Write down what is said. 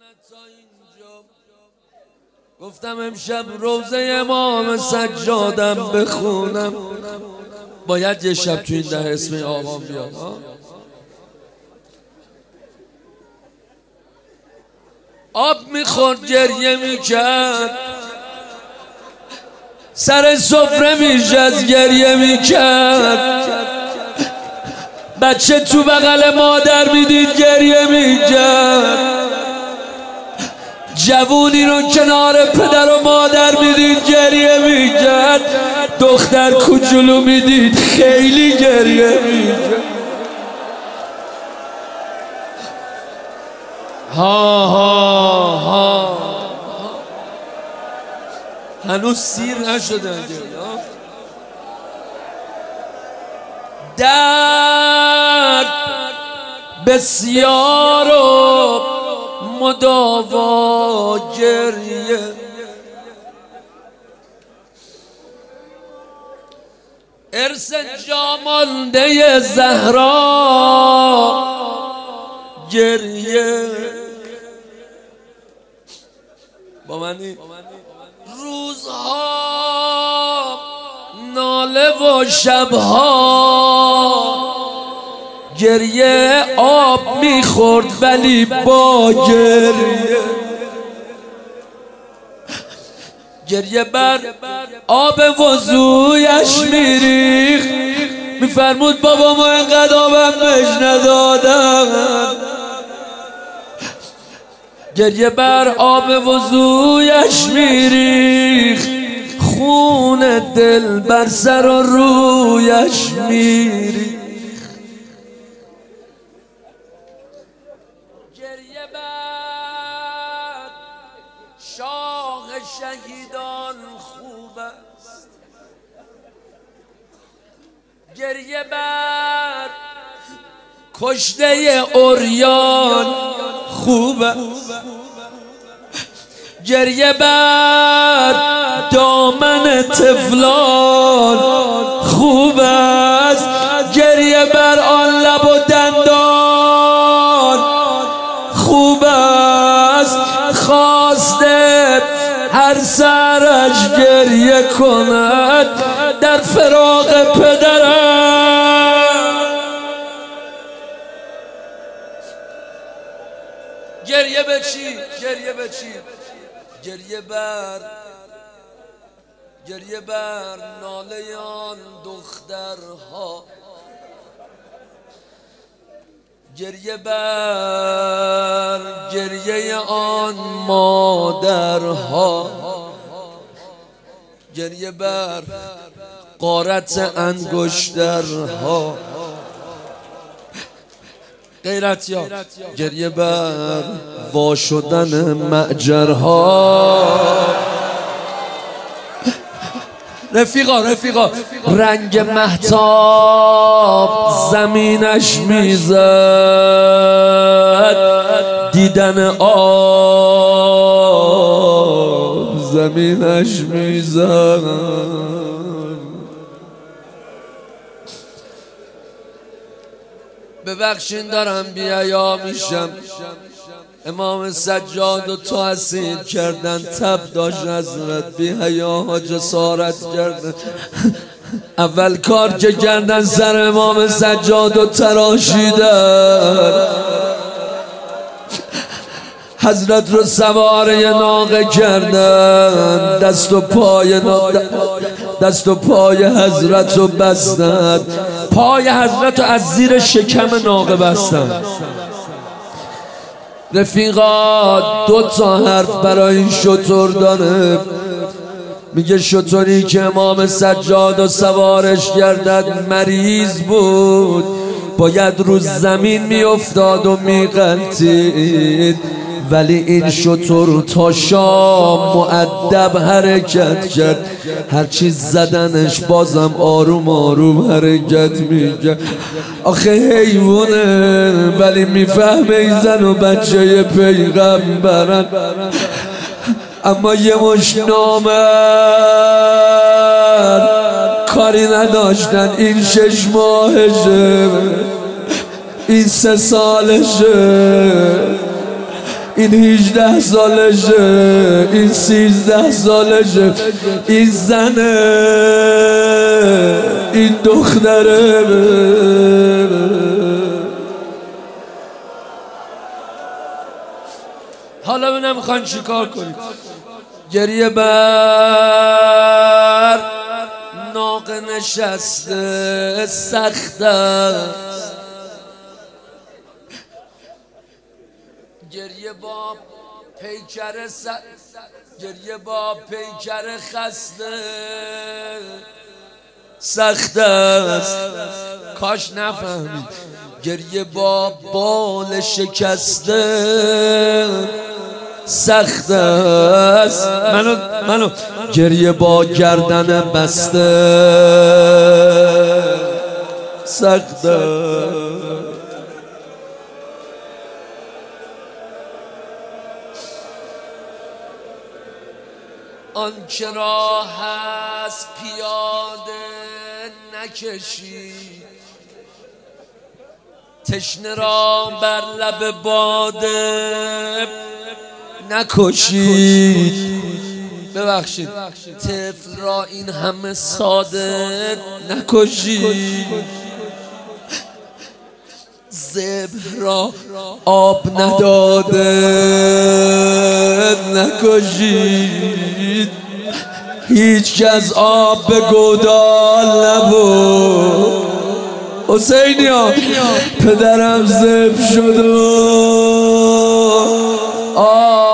تا اینجا گفتم امشب روزه امام سجادم بخونم. باید یه شب تو این ده اسم آقام بیاد. آب میخورد گریه میکرد، سر سفره میشست گریه میکرد، بچه تو بغل مادر میدید گریه میکرد، جوونی رو کنار پدر و مادر میدید گریه میکرد، دختر کوچولو میدید خیلی گریه میکرد. ها ها ها هنوز سیر نشده. درد بسیار و مداوا گریه، ارث جامانده زهرا گریه. با منی روزها ناله و شبها گریه، آب میخورد ولی با گریه، گریه بر آب وضویش میریخت، میفرمود بابا ما اینقدر آبم بهش ندادم. گریه بر آب وضویش میریخت، خون دل بر سر و رویش میریخت. گریه بر شاه شهیدان خوب است، گریه بر کشته عریان خوب است، گریه بر دامن طفلان خوب است، گریه بر آن لب و دندان خوب است. خواسته هر سرش گریه کند در فراق پدرم. گریه به چی؟ گریه به چی؟ گریه بر ناله آن دخترها، گریه بر گریه آن مادرها، گریه بر غارت انگشترها. غیرتیار گریه بر وا شدن معجرها. رفیقا رنگ مهتاب زمینش میزد، دیدن آب زمینش میزد. ببخشین دارم بی‌حیا میشم، امام سجاد و تو اسیر کردن، تب داشت حضرت، بی‌حیاها جسارت کردن. اول کار که کردن سر امام سجاد و تراشیدن، حضرت رو سوار یه ناقه کردن، دست و پای حضرت رو بستن، پای حضرت رو از زیر شکم ناقه بستن. رفیقا 2 حرف برای این شتر داره، میگه شتری که امام سجاد و سوارش گردد مریض بود، باید رو زمین میافتاد و میغلطید، ولی این شتر تا شام مؤدب حرکت کرد، هرچی زدنش بازم آروم آروم حرکت میکرد. آخه حیوانه ولی میفهمه این زن و بچه پیغمبرن. اما یه مش نامرد کاری نداشتن، این 6 ماهشه، این 3 سالشه، این 18 سالشه، این 13 سالشه، این زنه، این دختره. حالا ببینم میخواین چیکار کنید. گریه بر ناقه نشسته سخت است، گریه با پیکر گریه با پیکر خسته سخت است. کاش نفهمید گریه با بال شکسته سخت است. منو گریه با گردن بسته سخت است. آن که راه هست پیاده نکشید، تشنه را بر لب باده نکشید. ببخشید طفل را این همه ساده نکشید، ذبح را آب نداده نکشید. هیچ کس آب به گودال نبود. حسینیا پدرم ذبح شد و